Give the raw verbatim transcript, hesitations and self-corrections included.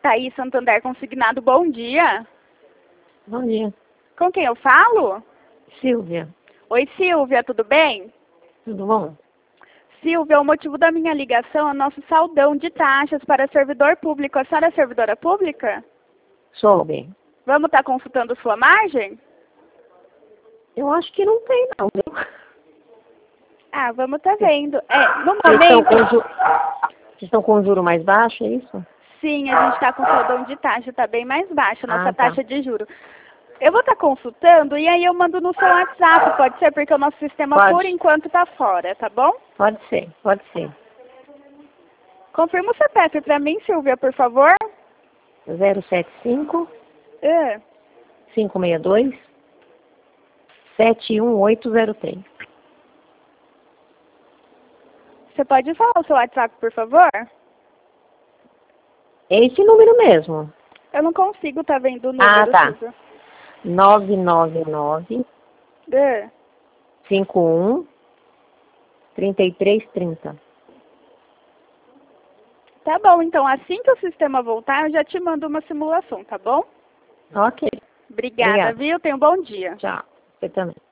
Thaís Santander Consignado, bom dia. Bom dia. Com quem eu falo? Silvia. Oi, Silvia, tudo bem? Tudo bom? Silvia, o motivo da minha ligação é o nosso saldão de taxas para servidor público. A senhora é servidora pública? Soube. Vamos estar consultando sua margem? Eu acho que não tem, não, viu? Ah, vamos estar vendo. É, no Vocês estão momento... com ju... Vocês estão com juro mais baixo, é isso? Sim, a gente está com saldão de taxa, está bem mais baixa, nossa Ah, tá. taxa de juro. Eu vou estar consultando e aí eu mando no seu WhatsApp, pode ser? Porque o nosso sistema, Pode. por enquanto, está fora, tá bom? Pode ser, pode ser. Confirma o C P F para mim, Silvia, por favor. zero sete cinco, É. cinco seis dois, sete um oito zero três. Você pode falar o seu WhatsApp, por favor? É esse número mesmo. Eu não consigo estar vendo o número, Ah, tá. Silvia. nove nove nove, É. cinco um, três três três zero. Tá bom, então assim que o sistema voltar, eu já te mando uma simulação, tá bom? Ok. Obrigada, Obrigada. viu? Tenha um bom dia. Tchau. Você também.